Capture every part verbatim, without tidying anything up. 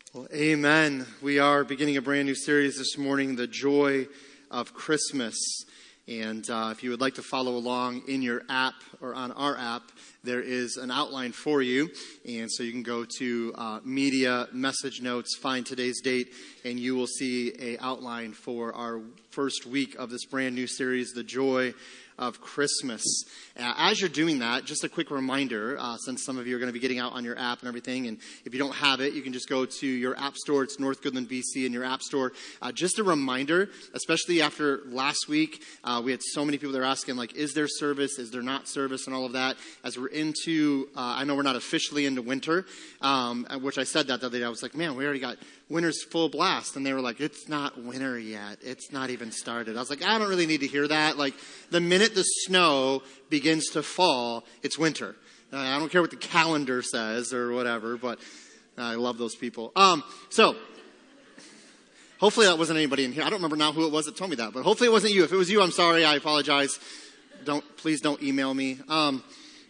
Well, amen. We are beginning a brand new series this morning, The Joy of Christmas. And uh, if you would like to follow along in your app or on our app, there is an outline for you. And so you can go to uh, Media, Message Notes, find today's date, and you will see an outline for our first week of this brand new series, The Joy of Christmas. Uh, as you're doing that, just a quick reminder, uh, since some of you are going to be getting out on your app and everything, and if you don't have it, you can just go to your app store. It's North Goodland B C in your app store. Uh, just a reminder, especially after last week, uh, we had so many people that are asking, like, is there service? Is there not service? And all of that. As we're into, uh, I know we're not officially into winter, um, which I said that the other day. I was like, man, we already got winter's full blast. And they were like, it's not winter yet. It's not even started. I was like, I don't really need to hear that. Like, the minute the snow begins to fall, it's winter. Uh, I don't care what the calendar says or whatever, but I love those people. Um, so, hopefully that wasn't anybody in here. I don't remember now who it was that told me that, but hopefully it wasn't you. If it was you, I'm sorry. I apologize. Don't, please don't email me. Um,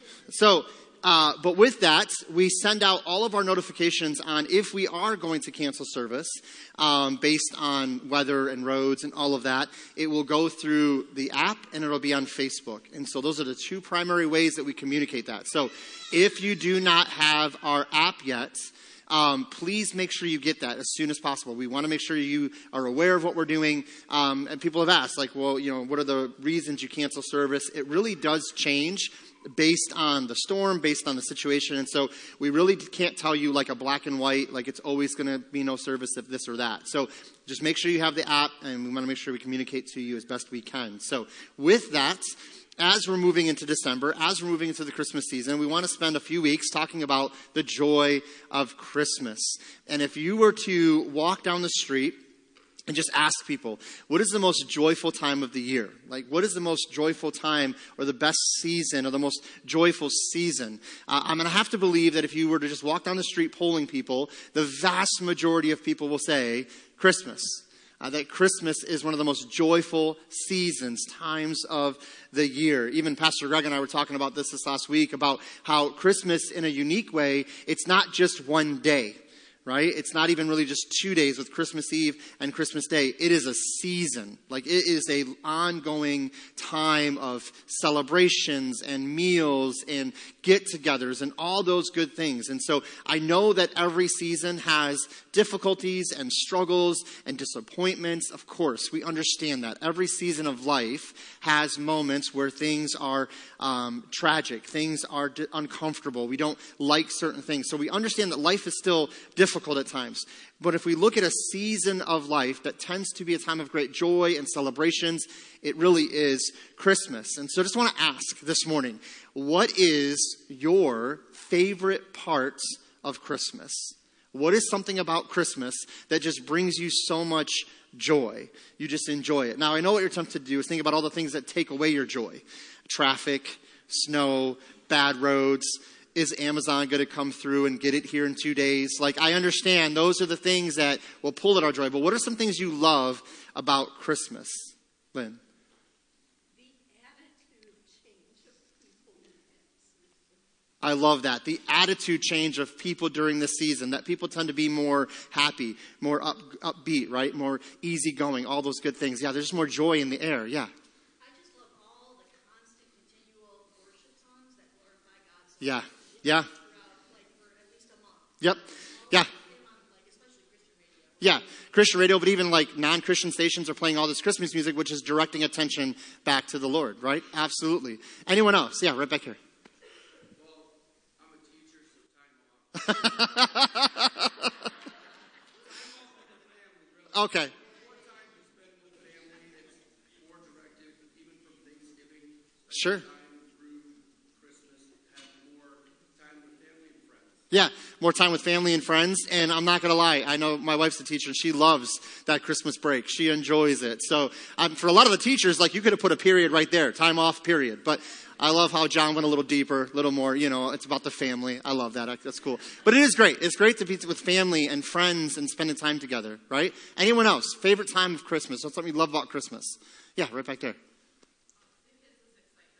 so, Uh, but with that, we send out all of our notifications on if we are going to cancel service, um, based on weather and roads and all of that. It will go through the app and it'll be on Facebook. And so those are the two primary ways that we communicate that. So if you do not have our app yet, Um, please make sure you get that as soon as possible. We want to make sure you are aware of what we're doing. Um, and people have asked, like, well, you know, what are the reasons you cancel service? It really does change based on the storm, based on the situation. And so we really can't tell you like a black and white, like it's always going to be no service if this or that. So just make sure you have the app, and we want to make sure we communicate to you as best we can. So with that, as we're moving into December, as we're moving into the Christmas season, we want to spend a few weeks talking about the joy of Christmas. And if you were to walk down the street and just ask people, what is the most joyful time of the year? Like, what is the most joyful time or the best season or the most joyful season? Uh, I'm going to have to believe that if you were to just walk down the street polling people, the vast majority of people will say Christmas. Uh, that Christmas is one of the most joyful seasons, times of the year. Even Pastor Greg and I were talking about this this last week, about how Christmas, in a unique way, it's not just one day, right? It's not even really just two days with Christmas Eve and Christmas Day. It is a season. Like, it is a ongoing time of celebrations and meals and get-togethers and all those good things. And so I know that every season has difficulties and struggles and disappointments. Of course, we understand that. Every season of life has moments where things are um, tragic. Things are di- uncomfortable. We don't like certain things. So we understand that life is still difficult at times. But if we look at a season of life that tends to be a time of great joy and celebrations, it really is Christmas. And so I just want to ask this morning, what is your favorite parts of Christmas? What is something about Christmas that just brings you so much joy? You just enjoy it. Now, I know what you're tempted to do is think about all the things that take away your joy. Traffic, snow, bad roads. Is Amazon going to come through and get it here in two days? Like, I understand those are the things that will pull at our joy. But what are some things you love about Christmas? Lynn? I love that. The attitude change of people during this season, that people tend to be more happy, more up, upbeat, right? More easygoing, all those good things. Yeah, there's just more joy in the air. Yeah. I just love all the constant, continual worship songs that glorify God's name. Yeah. Yeah. Throughout, like, for at least a month. Yep. Yeah. Yeah, Christian radio, but even like non-Christian stations are playing all this Christmas music, which is directing attention back to the Lord, right? Absolutely. Anyone else? Yeah, right back here. Okay. Sure. Yeah, more time with family and friends. And I'm not going to lie, I know my wife's a teacher and she loves that Christmas break. She enjoys it. So um, for a lot of the teachers, like, you could have put a period right there, time off period. But I love how John went a little deeper, a little more, you know, it's about the family. I love that. That's cool. But it is great. It's great to be with family and friends and spending time together, right? Anyone else? Favorite time of Christmas? What's something you love about Christmas? Yeah, right back there.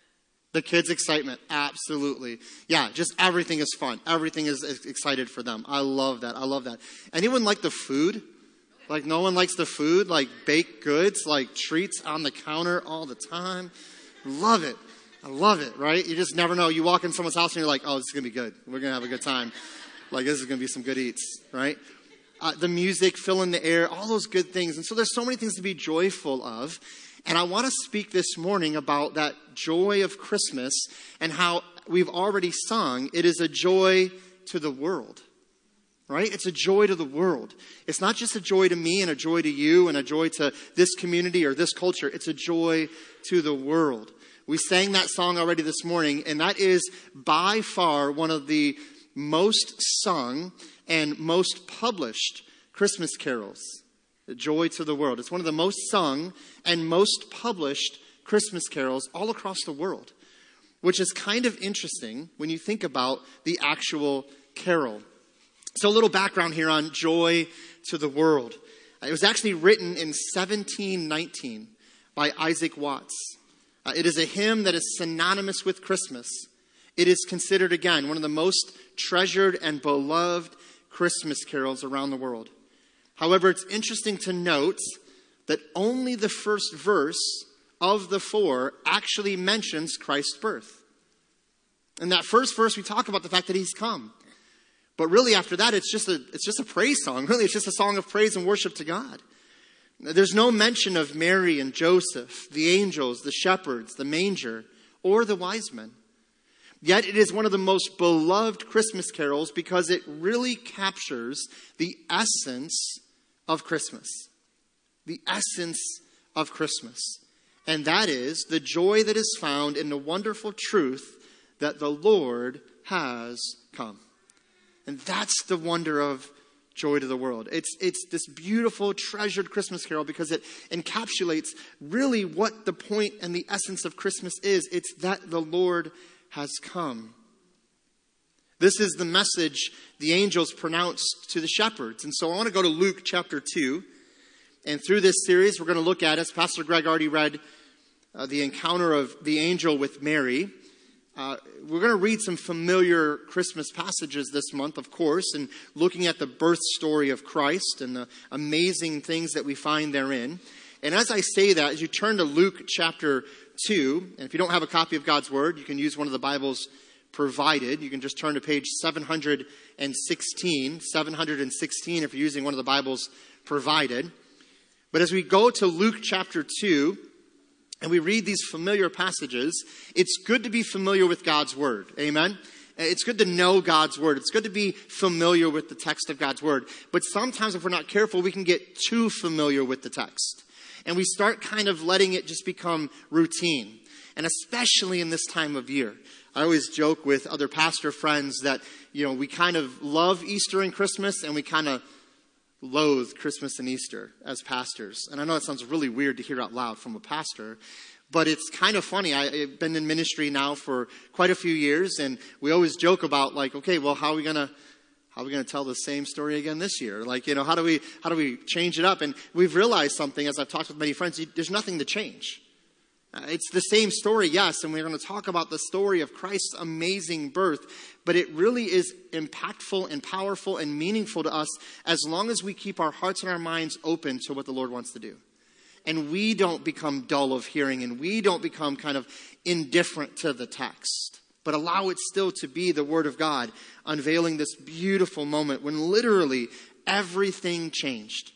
The kids' excitement, absolutely. Yeah, just everything is fun. Everything is excited for them. I love that. I love that. Anyone like the food? Like no one likes the food? Like baked goods, like treats on the counter all the time? Love it. I love it, right? You just never know. You walk in someone's house and you're like, oh, this is going to be good. We're going to have a good time. Like this is going to be some good eats, right? Uh, the music, filling the air, all those good things. And so there's so many things to be joyful of. And I want to speak this morning about that joy of Christmas and how we've already sung, it is a joy to the world, right? It's a joy to the world. It's not just a joy to me and a joy to you and a joy to this community or this culture. It's a joy to the world. We sang that song already this morning, and that is by far one of the most sung and most published Christmas carols. Joy to the world. It's one of the most sung and most published Christmas carols all across the world, which is kind of interesting when you think about the actual carol. So a little background here on Joy to the World. It was actually written in seventeen nineteen by Isaac Watts. Uh, it is a hymn that is synonymous with Christmas. It is considered, again, one of the most treasured and beloved Christmas carols around the world. However, it's interesting to note that only the first verse of the four actually mentions Christ's birth. In that first verse, we talk about the fact that he's come. But really after that, it's just a, it's just a praise song. Really, it's just a song of praise and worship to God. There's no mention of Mary and Joseph, the angels, the shepherds, the manger, or the wise men. Yet it is one of the most beloved Christmas carols because it really captures the essence of Christmas. The essence of Christmas. And that is the joy that is found in the wonderful truth that the Lord has come. And that's the wonder of Joy to the World. It's, it's this beautiful, treasured Christmas carol because it encapsulates really what the point and the essence of Christmas is. It's that the Lord has come. This is the message the angels pronounced to the shepherds. And so I want to go to Luke chapter two. And through this series, we're going to look at, as Pastor Greg already read, uh, the encounter of the angel with Mary. Uh, we're going to read some familiar Christmas passages this month, of course, and looking at the birth story of Christ and the amazing things that we find therein. And as I say that, as you turn to Luke chapter two, and if you don't have a copy of God's Word, you can use one of the Bibles provided. You can just turn to page seven hundred sixteen, seven hundred sixteen if you're using one of the Bibles provided. But as we go to Luke chapter two, and we read these familiar passages, it's good to be familiar with God's Word. Amen? It's good to know God's Word. It's good to be familiar with the text of God's Word. But sometimes if we're not careful, we can get too familiar with the text. And we start kind of letting it just become routine. And especially in this time of year. I always joke with other pastor friends that, you know, we kind of love Easter and Christmas and we kind of loathe Christmas and Easter as pastors. And I know it sounds really weird to hear out loud from a pastor, but it's kind of funny. I, I've been in ministry now for quite a few years, and we always joke about like, okay, well, how are we gonna how are we gonna tell the same story again this year? Like, you know, how do we how do we change it up? And we've realized something as I've talked with many friends. There's nothing to change. Uh, it's the same story, yes, and we're going to talk about the story of Christ's amazing birth, but it really is impactful and powerful and meaningful to us as long as we keep our hearts and our minds open to what the Lord wants to do. And we don't become dull of hearing, and we don't become kind of indifferent to the text, but allow it still to be the Word of God, unveiling this beautiful moment when literally everything changed.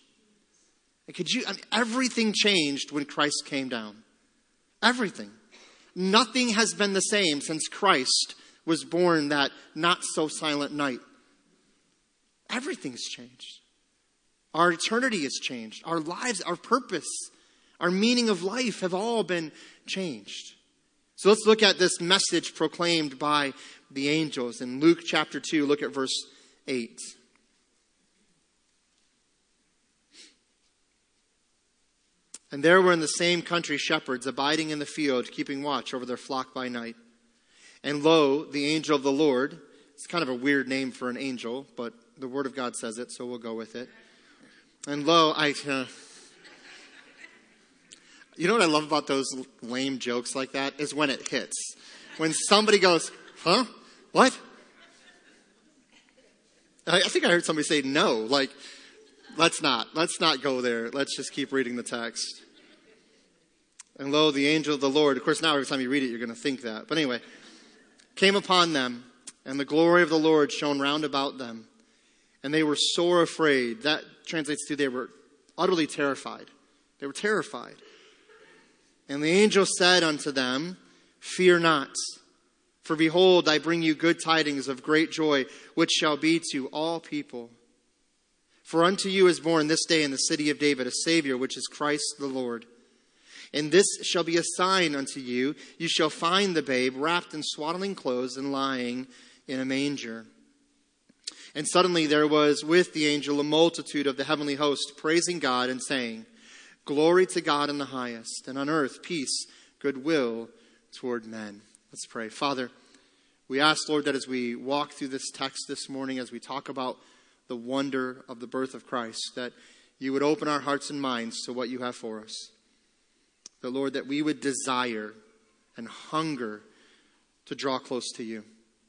Could you? I mean, everything changed when Christ came down. Everything. Nothing has been the same since Christ was born that not-so-silent night. Everything's changed. Our eternity has changed. Our lives, our purpose, our meaning of life have all been changed. So let's look at this message proclaimed by the angels. In Luke chapter two, look at verse eight. And there were in the same country shepherds abiding in the field, keeping watch over their flock by night. And lo, the angel of the Lord, it's kind of a weird name for an angel, but the Word of God says it, so we'll go with it. And lo, I, uh, you know what I love about those lame jokes like that is when it hits, when somebody goes, huh? What? I think I heard somebody say no. Like, let's not. Let's not go there. Let's just keep reading the text. And lo, the angel of the Lord, of course now every time you read it, you're going to think that. But anyway, came upon them, and the glory of the Lord shone round about them. And they were sore afraid. That translates to they were utterly terrified. They were terrified. And the angel said unto them, fear not. For behold, I bring you good tidings of great joy, which shall be to all people. For unto you is born this day in the city of David a Savior, which is Christ the Lord. And this shall be a sign unto you. You shall find the babe wrapped in swaddling clothes and lying in a manger. And suddenly there was with the angel a multitude of the heavenly host, praising God and saying, glory to God in the highest, and on earth peace, goodwill toward men. Let's pray. Father, we ask, Lord, that as we walk through this text this morning, as we talk about the wonder of the birth of Christ, that you would open our hearts and minds to what you have for us. That, Lord, that we would desire and hunger to draw close to you.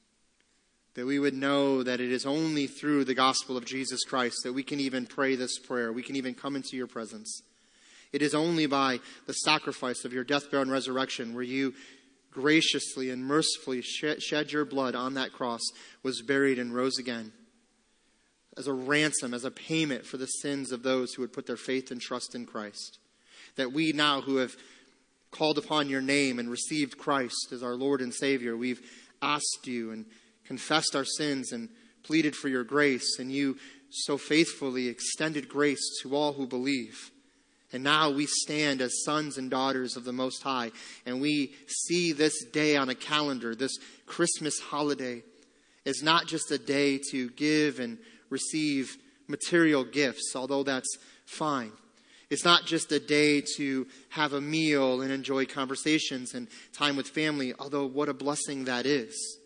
That we would know that it is only through the gospel of Jesus Christ that we can even pray this prayer. We can even come into your presence. It is only by the sacrifice of your death, burial, and resurrection where you graciously and mercifully shed your blood on that cross, was buried and rose again as a ransom, as a payment for the sins of those who would put their faith and trust in Christ. That we now who have called upon your name and received Christ as our Lord and Savior, we've asked you and confessed our sins and pleaded for your grace, and you so faithfully extended grace to all who believe. And now we stand as sons and daughters of the Most High, and we see this day on a calendar, this Christmas holiday, as not just a day to give and receive material gifts, although that's fine. It's not just a day to have a meal and enjoy conversations and time with family, although what a blessing that is.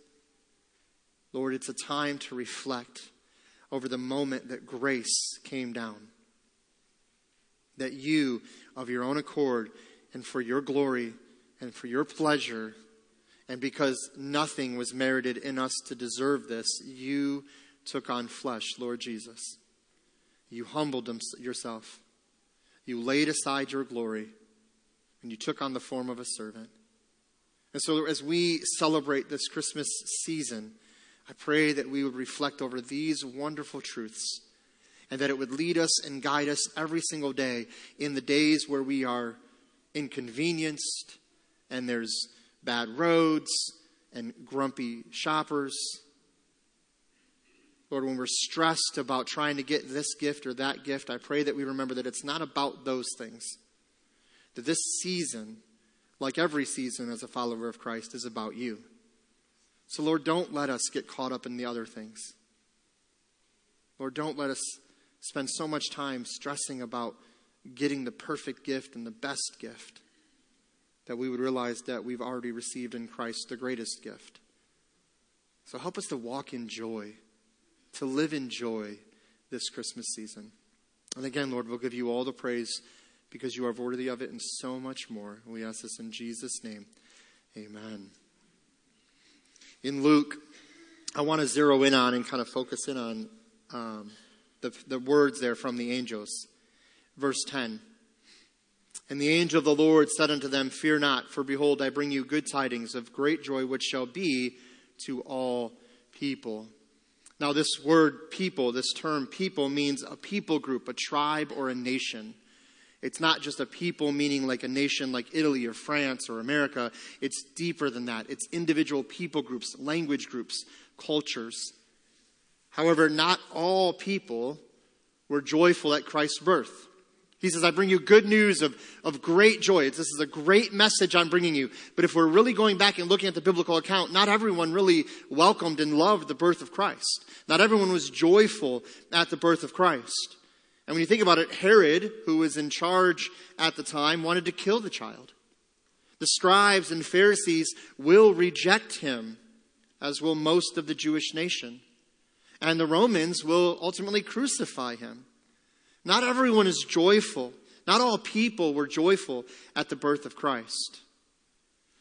Lord, it's a time to reflect over the moment that grace came down. That you, of your own accord, and for your glory, and for your pleasure, and because nothing was merited in us to deserve this, you took on flesh, Lord Jesus. You humbled yourself. You laid aside your glory, and you took on the form of a servant. And so as we celebrate this Christmas season, I pray that we would reflect over these wonderful truths, and that it would lead us and guide us every single day in the days where we are inconvenienced, and there's bad roads and grumpy shoppers. Lord, when we're stressed about trying to get this gift or that gift, I pray that we remember that it's not about those things. That this season, like every season as a follower of Christ, is about you. So, Lord, don't let us get caught up in the other things. Lord, don't let us spend so much time stressing about getting the perfect gift and the best gift, that we would realize that we've already received in Christ the greatest gift. So help us to walk in joy, to live in joy this Christmas season. And again, Lord, we'll give you all the praise because you are worthy of it and so much more. We ask this in Jesus' name. Amen. In Luke, I want to zero in on and kind of focus in on um, the, the words there from the angels. Verse ten. And the angel of the Lord said unto them, fear not, for behold, I bring you good tidings of great joy, which shall be to all people. Now, this word people, this term people, means a people group, a tribe, or a nation. It's not just a people meaning like a nation like Italy or France or America. It's deeper than that. It's individual people groups, language groups, cultures. However, not all people were joyful at Christ's birth. He says, I bring you good news of, of great joy. This is a great message I'm bringing you. But if we're really going back and looking at the biblical account, not everyone really welcomed and loved the birth of Christ. Not everyone was joyful at the birth of Christ. And when you think about it, Herod, who was in charge at the time, wanted to kill the child. The scribes and Pharisees will reject him, as will most of the Jewish nation. And the Romans will ultimately crucify him. Not everyone is joyful. Not all people were joyful at the birth of Christ.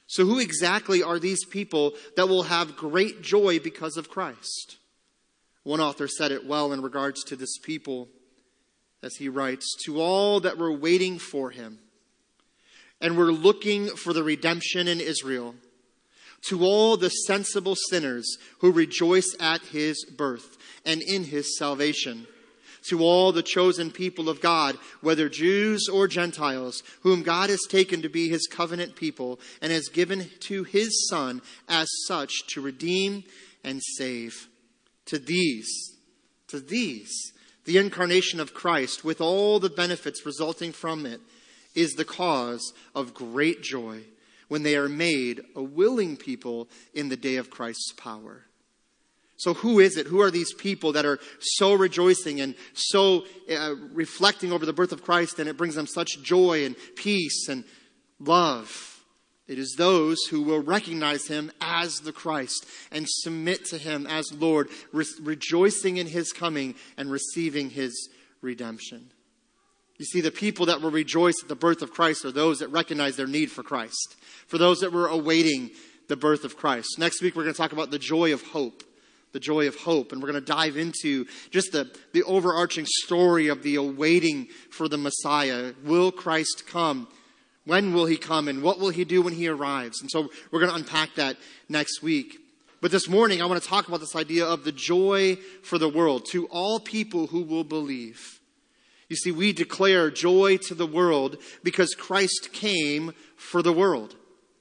So who exactly are these people that will have great joy because of Christ? One author said it well in regards to this people as he writes, "To all that were waiting for him and were looking for the redemption in Israel, to all the sensible sinners who rejoice at his birth and in his salvation, to all the chosen people of God, whether Jews or Gentiles, whom God has taken to be his covenant people and has given to his Son as such to redeem and save. To these, to these, the incarnation of Christ with all the benefits resulting from it is the cause of great joy when they are made a willing people in the day of Christ's power." So who is it? Who are these people that are so rejoicing and so uh, reflecting over the birth of Christ, and it brings them such joy and peace and love? It is those who will recognize him as the Christ and submit to him as Lord, re- rejoicing in his coming and receiving his redemption. You see, the people that will rejoice at the birth of Christ are those that recognize their need for Christ, for those that were awaiting the birth of Christ. Next week, we're going to talk about the joy of hope. The joy of hope. And we're going to dive into just the, the overarching story of the awaiting for the Messiah. Will Christ come? When will he come? And what will he do when he arrives? And so we're going to unpack that next week. But this morning, I want to talk about this idea of the joy for the world, to all people who will believe. You see, we declare joy to the world because Christ came for the world.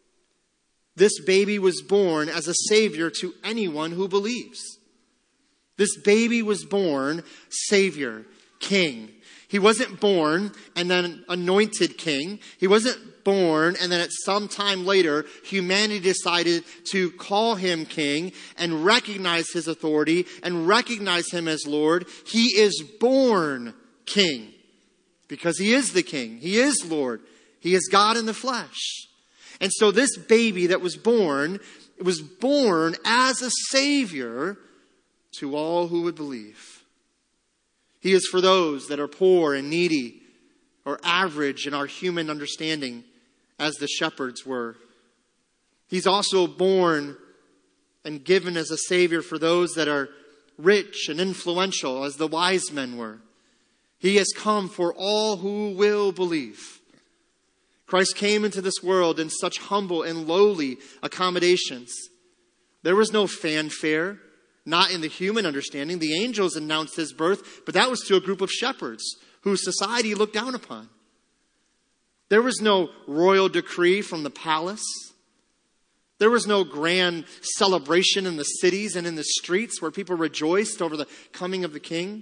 This baby was born as a savior to anyone who believes. This baby was born Savior, King. He wasn't born and then anointed king. He wasn't born and then at some time later, humanity decided to call him king and recognize his authority and recognize him as Lord. He is born king because he is the king. He is Lord. He is God in the flesh. And so this baby that was born, it was born as a savior to all who would believe. He is for those that are poor and needy or average in our human understanding, as the shepherds were. He's also born and given as a savior for those that are rich and influential, as the wise men were. He has come for all who will believe. Christ came into this world in such humble and lowly accommodations. There was no fanfare, not in the human understanding. The angels announced his birth, but that was to a group of shepherds whose society looked down upon. There was no royal decree from the palace. There was no grand celebration in the cities and in the streets where people rejoiced over the coming of the king.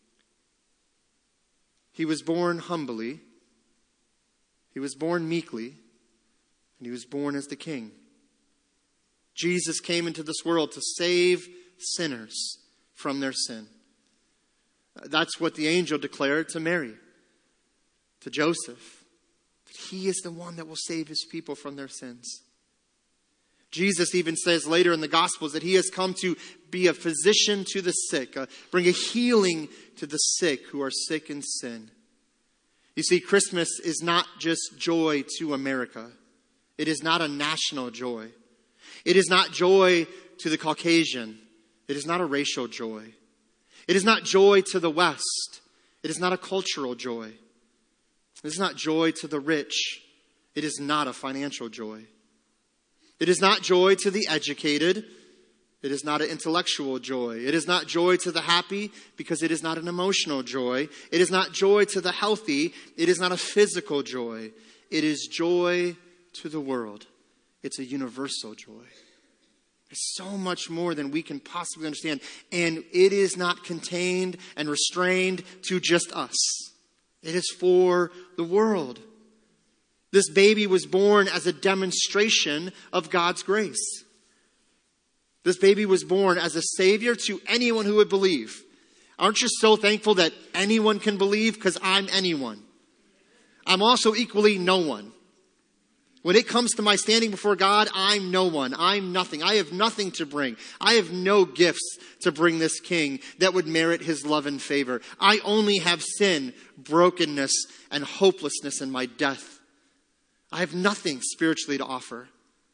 He was born humbly. He was born meekly, and he was born as the king. Jesus came into this world to save sinners from their sin. That's what the angel declared to Mary, to Joseph, that he is the one that will save his people from their sins. Jesus even says later in the Gospels that he has come to be a physician to the sick, uh, bring a healing to the sick who are sick in sin. You see, Christmas is not just joy to America. It is not a national joy. It is not joy to the Caucasian. It is not a racial joy. It is not joy to the West. It is not a cultural joy. It is not joy to the rich. It is not a financial joy. It is not joy to the educated. It is not an intellectual joy. It is not joy to the happy because it is not an emotional joy. It is not joy to the healthy. It is not a physical joy. It is joy to the world. It's a universal joy. It's so much more than we can possibly understand. And it is not contained and restrained to just us. It is for the world. This baby was born as a demonstration of God's grace. This baby was born as a savior to anyone who would believe. Aren't you so thankful that anyone can believe? Because I'm anyone. I'm also equally no one. When it comes to my standing before God, I'm no one. I'm nothing. I have nothing to bring. I have no gifts to bring this king that would merit his love and favor. I only have sin, brokenness, and hopelessness in my death. I have nothing spiritually to offer.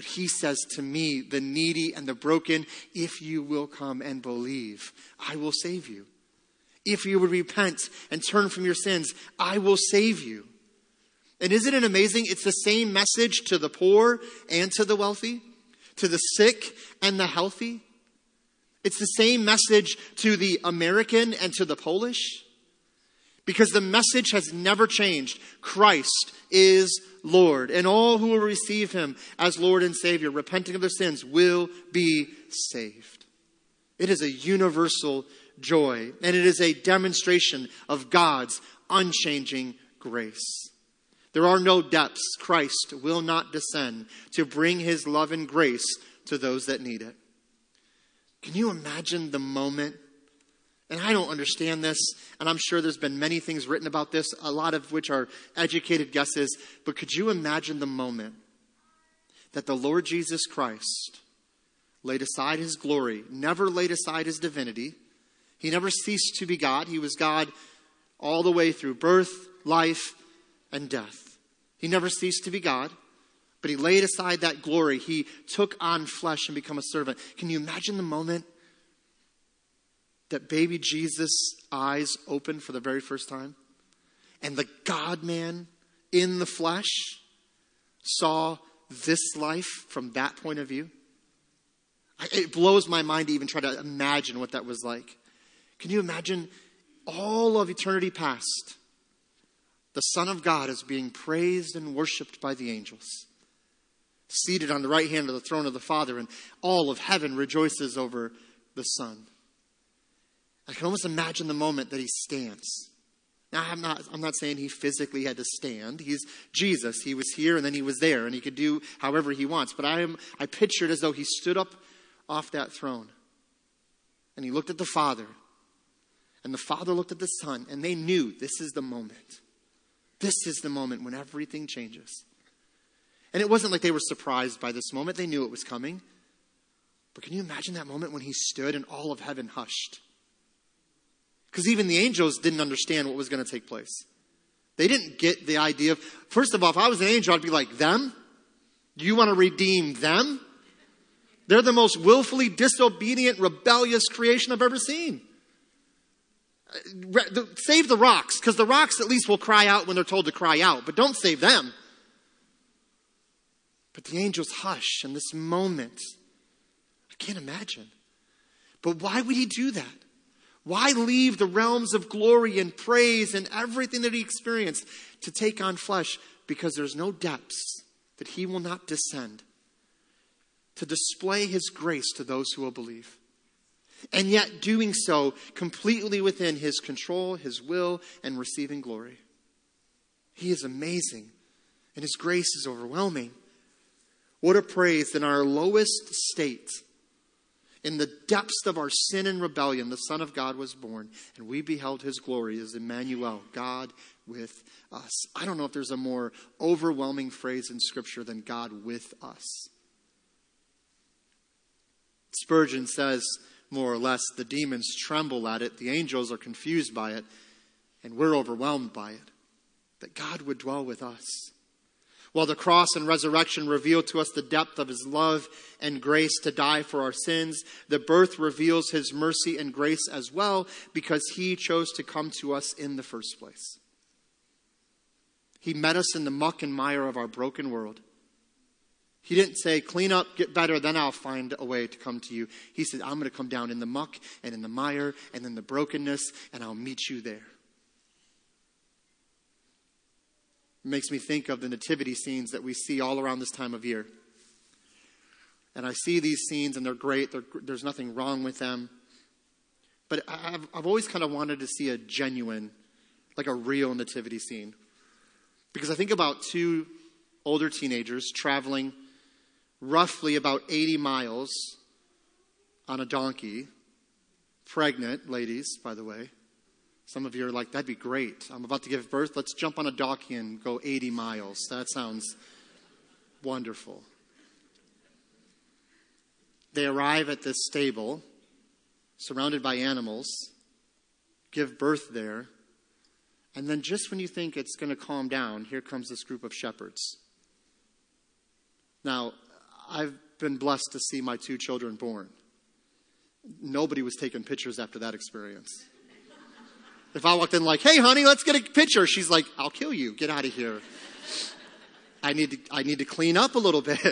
But he says to me, the needy and the broken, if you will come and believe, I will save you. If you would repent and turn from your sins, I will save you. And isn't it amazing? It's the same message to the poor and to the wealthy, to the sick and the healthy. It's the same message to the American and to the Polish. Because the message has never changed. Christ is Lord. And all who will receive him as Lord and Savior, repenting of their sins, will be saved. It is a universal joy. And it is a demonstration of God's unchanging grace. There are no depths. Christ will not descend to bring his love and grace to those that need it. Can you imagine the moment? And I don't understand this, and I'm sure there's been many things written about this, a lot of which are educated guesses, but could you imagine the moment that the Lord Jesus Christ laid aside his glory, never laid aside his divinity. He never ceased to be God. He was God all the way through birth, life, and death. He never ceased to be God, but he laid aside that glory. He took on flesh and became a servant. Can you imagine the moment that baby Jesus' eyes opened for the very first time? And the God-man in the flesh saw this life from that point of view? It blows my mind to even try to imagine what that was like. Can you imagine all of eternity past? The Son of God is being praised and worshiped by the angels, seated on the right hand of the throne of the Father, and all of heaven rejoices over the Son. I can almost imagine the moment that he stands. Now, I'm not, I'm not saying he physically had to stand. He's Jesus. He was here and then he was there, and he could do however he wants. But I am, I picture it as though he stood up off that throne, and he looked at the Father, and the Father looked at the Son, and they knew this is the moment. This is the moment when everything changes. And it wasn't like they were surprised by this moment. They knew it was coming. But can you imagine that moment when he stood and all of heaven hushed? Because even the angels didn't understand what was going to take place. They didn't get the idea of, first of all, if I was an angel, I'd be like, them? You want to redeem them? They're the most willfully disobedient, rebellious creation I've ever seen. Save the rocks, because the rocks at least will cry out when they're told to cry out, but don't save them. But the angels hush in this moment. I can't imagine. But why would he do that? Why leave the realms of glory and praise and everything that he experienced to take on flesh? Because there's no depths that he will not descend to display his grace to those who will believe. And yet doing so completely within his control, his will, and receiving glory. He is amazing, and his grace is overwhelming. What a praise in our lowest state. In the depths of our sin and rebellion, the Son of God was born, and we beheld his glory as Emmanuel, God with us. I don't know if there's a more overwhelming phrase in Scripture than God with us. Spurgeon says, more or less, the demons tremble at it, the angels are confused by it, and we're overwhelmed by it. That God would dwell with us. While the cross and resurrection reveal to us the depth of his love and grace to die for our sins, the birth reveals his mercy and grace as well, because he chose to come to us in the first place. He met us in the muck and mire of our broken world. He didn't say, clean up, get better, then I'll find a way to come to you. He said, I'm going to come down in the muck and in the mire and in the brokenness, and I'll meet you there. It makes me think of the nativity scenes that we see all around this time of year. And I see these scenes, and they're great. They're, there's nothing wrong with them. But I've, I've always kind of wanted to see a genuine, like a real nativity scene. Because I think about two older teenagers traveling roughly about eighty miles on a donkey. Pregnant ladies, by the way. Some of you are like, that'd be great. I'm about to give birth. Let's jump on a donkey and go eighty miles. That sounds wonderful. They arrive at this stable, surrounded by animals, give birth there, and then just when you think it's going to calm down, here comes this group of shepherds. Now, I've been blessed to see my two children born. Nobody was taking pictures after that experience. If I walked in like, hey, honey, let's get a picture. She's like, I'll kill you. Get out of here. I need to, I need to clean up a little bit.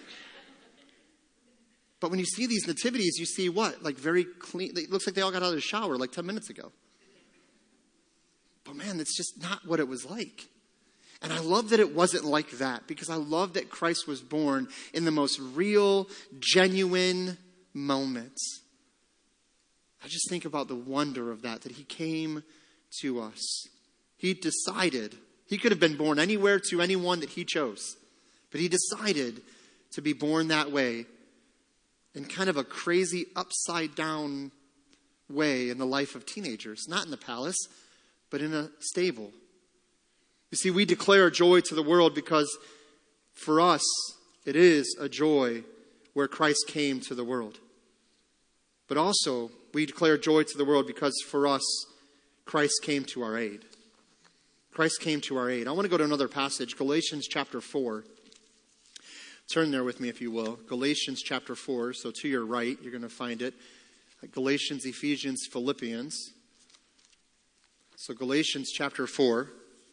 But when you see these nativities, you see what? Like very clean. It looks like they all got out of the shower like ten minutes ago. But man, it's just not what it was like. And I love that it wasn't like that, because I love that Christ was born in the most real, genuine moments. I just think about the wonder of that, that he came to us. He decided, he could have been born anywhere to anyone that he chose, but he decided to be born that way in kind of a crazy upside down way in the life of teenagers, not in the palace, but in a stable. You see, we declare joy to the world because for us, it is a joy where Christ came to the world. But also, we declare joy to the world because for us, Christ came to our aid. Christ came to our aid. I want to go to another passage, Galatians chapter four. Turn there with me if you will. Galatians chapter four. So to your right, you're going to find it. Galatians, Ephesians, Philippians. So Galatians chapter four.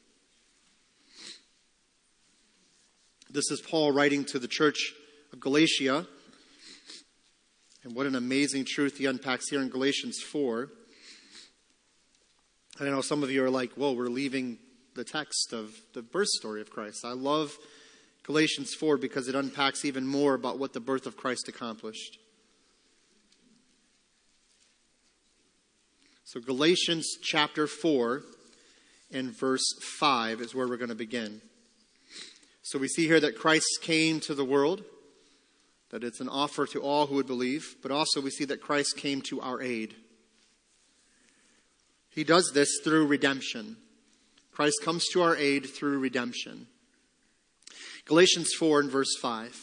This is Paul writing to the church of Galatia. And what an amazing truth he unpacks here in Galatians four. I know some of you are like, whoa, we're leaving the text of the birth story of Christ. I love Galatians four because it unpacks even more about what the birth of Christ accomplished. So Galatians chapter four and verse five is where we're going to begin. So we see here that Christ came to the world, that it's an offer to all who would believe, but also we see that Christ came to our aid. He does this through redemption. Christ comes to our aid through redemption. Galatians four and verse five.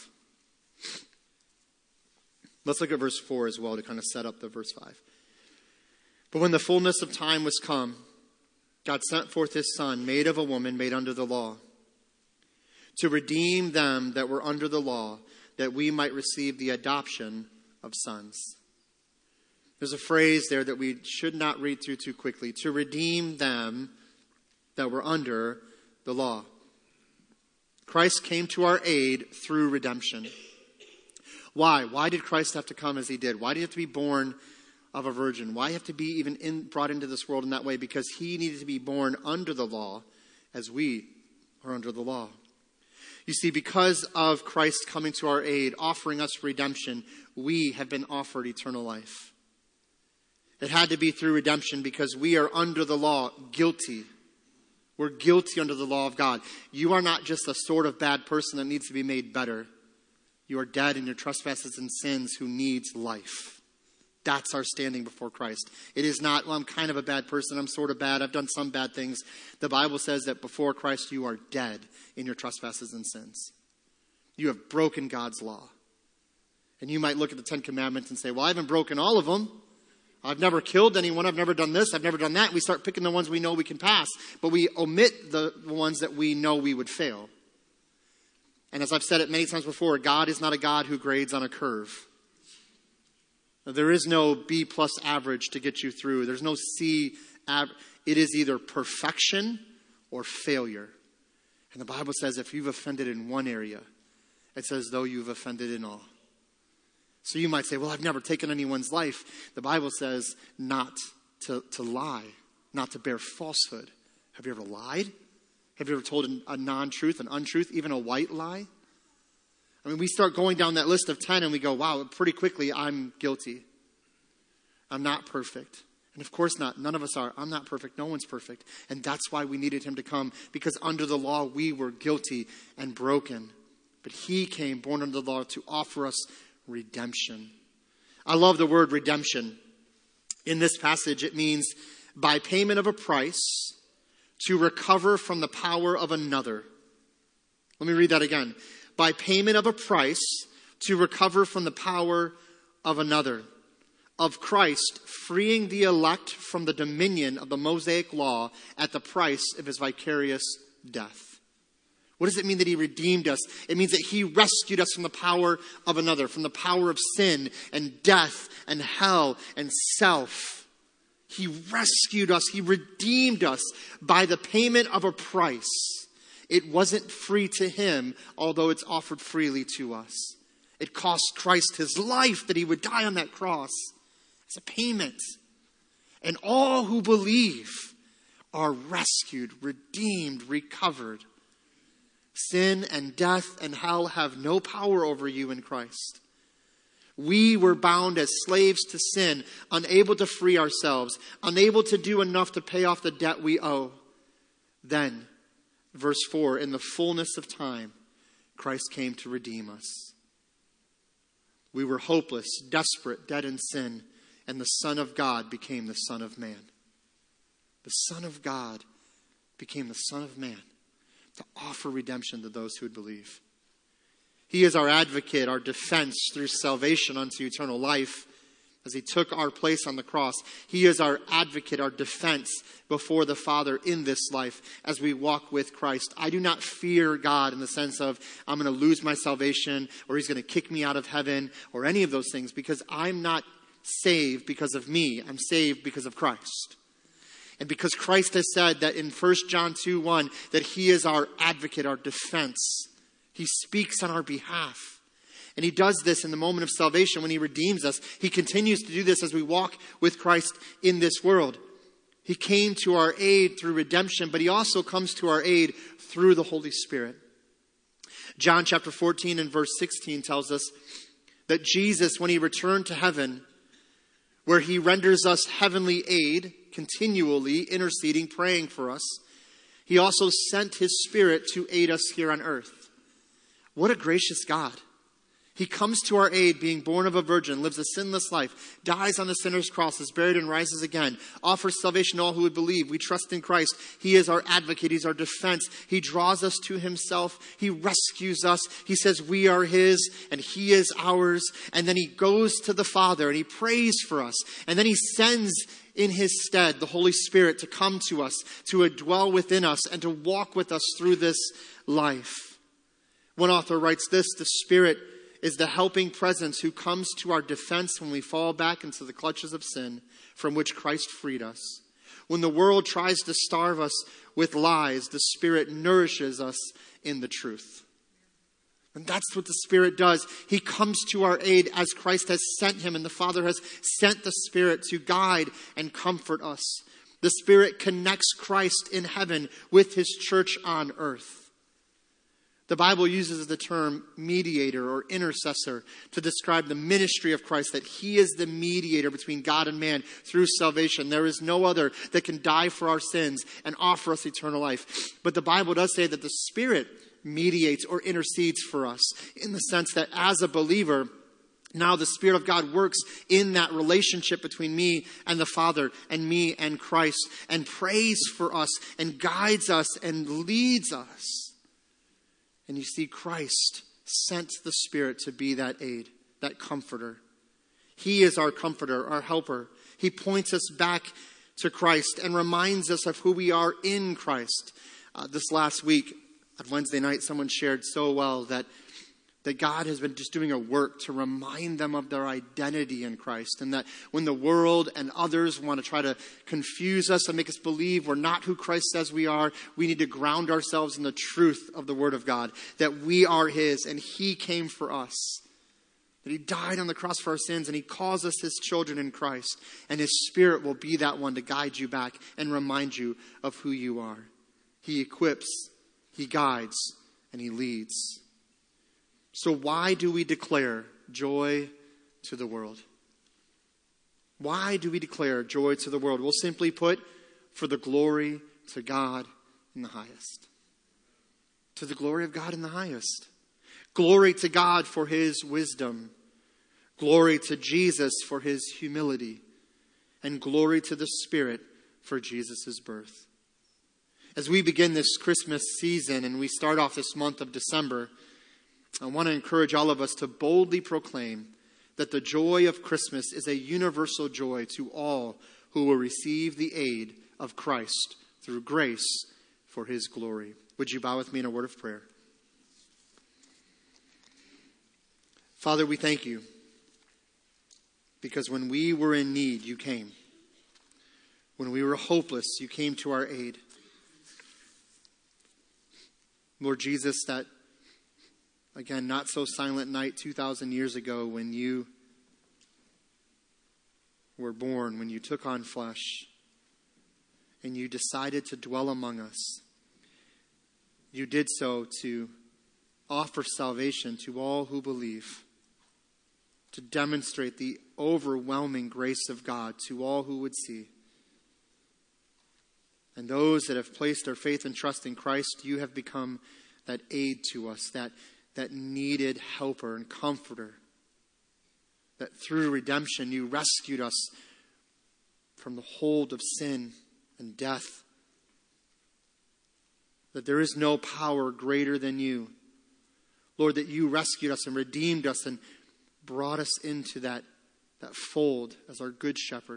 Let's look at verse four as well to kind of set up the verse five. But when the fullness of time was come, God sent forth his Son, made of a woman, made under the law, to redeem them that were under the law, that we might receive the adoption of sons. There's a phrase there that we should not read through too quickly. To redeem them that were under the law. Christ came to our aid through redemption. Why? Why did Christ have to come as he did? Why did he have to be born of a virgin? Why have to be even in, brought into this world in that way? Because he needed to be born under the law as we are under the law. You see, because of Christ coming to our aid, offering us redemption, we have been offered eternal life. It had to be through redemption because we are under the law, guilty. We're guilty under the law of God. You are not just a sort of bad person that needs to be made better. You are dead in your trespasses and sins who needs life. That's our standing before Christ. It is not, well, I'm kind of a bad person. I'm sort of bad. I've done some bad things. The Bible says that before Christ, you are dead in your trespasses and sins. You have broken God's law. And you might look at the Ten Commandments and say, well, I haven't broken all of them. I've never killed anyone. I've never done this. I've never done that. We start picking the ones we know we can pass. But we omit the ones that we know we would fail. And as I've said it many times before, God is not a God who grades on a curve. There is no B plus average to get you through. There's no C average. It is either perfection or failure. And the Bible says if you've offended in one area, it's as though you've offended in all. So you might say, well, I've never taken anyone's life. The Bible says not to, to lie, not to bear falsehood. Have you ever lied? Have you ever told a non-truth, an untruth, even a white lie? I mean, we start going down that list of ten and we go, wow, pretty quickly I'm guilty. I'm not perfect. And of course not. None of us are. I'm not perfect. No one's perfect. And that's why we needed him to come, because under the law we were guilty and broken. But he came, born under the law, to offer us redemption. I love the word redemption. In this passage, it means by payment of a price to recover from the power of another. Let me read that again. By payment of a price to recover from the power of another. Of Christ freeing the elect from the dominion of the Mosaic law at the price of his vicarious death. What does it mean that he redeemed us? It means that he rescued us from the power of another, from the power of sin and death and hell and self. He rescued us. He redeemed us by the payment of a price. It wasn't free to him, although it's offered freely to us. It cost Christ his life that he would die on that cross. It's a payment. And all who believe are rescued, redeemed, recovered. Sin and death and hell have no power over you in Christ. We were bound as slaves to sin, unable to free ourselves, unable to do enough to pay off the debt we owe. Then, verse four, in the fullness of time, Christ came to redeem us. We were hopeless, desperate, dead in sin, and the Son of God became the Son of Man. The Son of God became the Son of Man to offer redemption to those who would believe. He is our advocate, our defense through salvation unto eternal life. As he took our place on the cross, he is our advocate, our defense before the Father in this life as we walk with Christ. I do not fear God in the sense of I'm going to lose my salvation or he's going to kick me out of heaven or any of those things, because I'm not saved because of me. I'm saved because of Christ. And because Christ has said that in First John two one, that he is our advocate, our defense. He speaks on our behalf. And he does this in the moment of salvation when he redeems us. He continues to do this as we walk with Christ in this world. He came to our aid through redemption, but he also comes to our aid through the Holy Spirit. John chapter fourteen and verse sixteen tells us that Jesus, when he returned to heaven, where he renders us heavenly aid, continually interceding, praying for us, he also sent his Spirit to aid us here on earth. What a gracious God. He comes to our aid, being born of a virgin, lives a sinless life, dies on the sinner's cross, is buried and rises again, offers salvation to all who would believe. We trust in Christ. He is our advocate. He's our defense. He draws us to himself. He rescues us. He says we are his and he is ours. And then he goes to the Father and he prays for us. And then he sends in his stead the Holy Spirit to come to us, to dwell within us, and to walk with us through this life. One author writes this: the Spirit is the helping presence who comes to our defense when we fall back into the clutches of sin from which Christ freed us. When the world tries to starve us with lies, the Spirit nourishes us in the truth. And that's what the Spirit does. He comes to our aid as Christ has sent him, and the Father has sent the Spirit to guide and comfort us. The Spirit connects Christ in heaven with his church on earth. The Bible uses the term mediator or intercessor to describe the ministry of Christ, that he is the mediator between God and man through salvation. There is no other that can die for our sins and offer us eternal life. But the Bible does say that the Spirit mediates or intercedes for us, in the sense that as a believer, now the Spirit of God works in that relationship between me and the Father and me and Christ, and prays for us and guides us and leads us. And you see, Christ sent the Spirit to be that aid, that comforter. He is our comforter, our helper. He points us back to Christ and reminds us of who we are in Christ. Uh, this last week, on Wednesday night, someone shared so well that that God has been just doing a work to remind them of their identity in Christ. And that when the world and others want to try to confuse us and make us believe we're not who Christ says we are, we need to ground ourselves in the truth of the Word of God. That we are his and he came for us. That he died on the cross for our sins and he calls us his children in Christ. And his Spirit will be that one to guide you back and remind you of who you are. He equips, he guides, and he leads. So why do we declare joy to the world? Why do we declare joy to the world? Well, simply put, for the glory to God in the highest. To the glory of God in the highest. Glory to God for his wisdom. Glory to Jesus for his humility. And glory to the Spirit for Jesus' birth. As we begin this Christmas season and we start off this month of December, I want to encourage all of us to boldly proclaim that the joy of Christmas is a universal joy to all who will receive the aid of Christ through grace for his glory. Would you bow with me in a word of prayer? Father, we thank you because when we were in need, you came. When we were hopeless, you came to our aid. Lord Jesus, that, again, not so silent night two thousand years ago when you were born, when you took on flesh, and you decided to dwell among us. You did so to offer salvation to all who believe, to demonstrate the overwhelming grace of God to all who would see. And those that have placed their faith and trust in Christ, you have become that aid to us, that, that needed helper and comforter. That through redemption you rescued us from the hold of sin and death. That there is no power greater than you. Lord, that you rescued us and redeemed us and brought us into that, that fold as our good shepherd.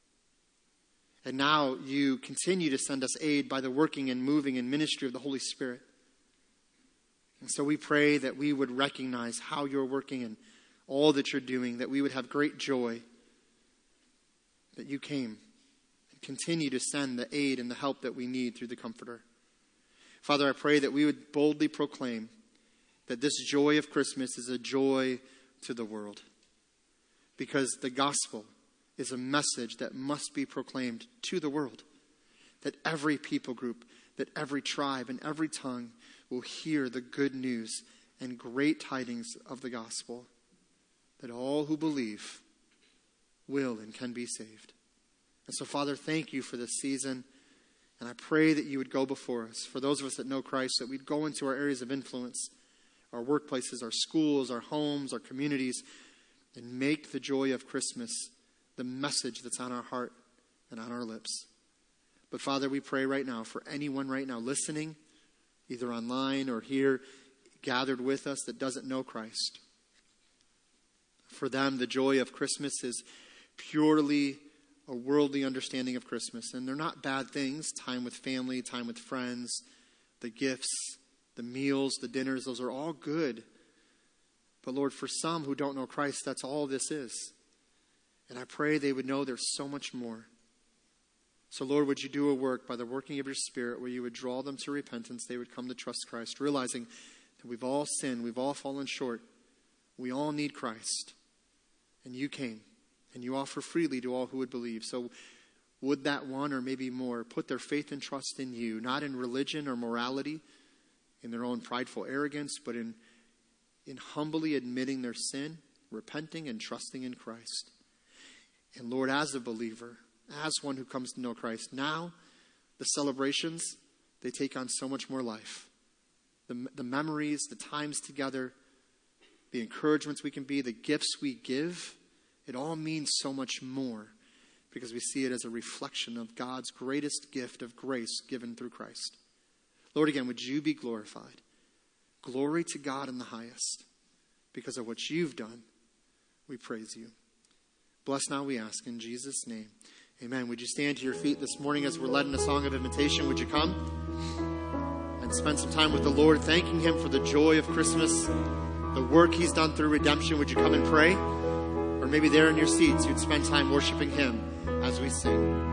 And now you continue to send us aid by the working and moving and ministry of the Holy Spirit. And so we pray that we would recognize how you're working and all that you're doing, that we would have great joy that you came and continue to send the aid and the help that we need through the Comforter. Father, I pray that we would boldly proclaim that this joy of Christmas is a joy to the world, because the gospel is a message that must be proclaimed to the world, that every people group, that every tribe and every tongue will hear the good news and great tidings of the gospel, that all who believe will and can be saved. And so, Father, thank you for this season. And I pray that you would go before us. For those of us that know Christ, that we'd go into our areas of influence, our workplaces, our schools, our homes, our communities, and make the joy of Christmas the message that's on our heart and on our lips. But Father, we pray right now for anyone right now listening, either online or here, gathered with us, that doesn't know Christ. For them, the joy of Christmas is purely a worldly understanding of Christmas. And they're not bad things. Time with family, time with friends, the gifts, the meals, the dinners, those are all good. But Lord, for some who don't know Christ, that's all this is. And I pray they would know there's so much more. So Lord, would you do a work by the working of your Spirit where you would draw them to repentance, they would come to trust Christ, realizing that we've all sinned, we've all fallen short, we all need Christ. And you came. And you offer freely to all who would believe. So would that one or maybe more put their faith and trust in you, not in religion or morality, in their own prideful arrogance, but in, in humbly admitting their sin, repenting and trusting in Christ. And Lord, as a believer, as one who comes to know Christ, now the celebrations, they take on so much more life. The, the memories, the times together, the encouragements we can be, the gifts we give, it all means so much more because we see it as a reflection of God's greatest gift of grace given through Christ. Lord, again, would you be glorified? Glory to God in the highest. Because of what you've done, we praise you. Bless now, we ask, in Jesus' name. Amen. Would you stand to your feet this morning as we're led in a song of invitation? Would you come and spend some time with the Lord, thanking him for the joy of Christmas, the work he's done through redemption? Would you come and pray? Or maybe there in your seats, you'd spend time worshiping him as we sing.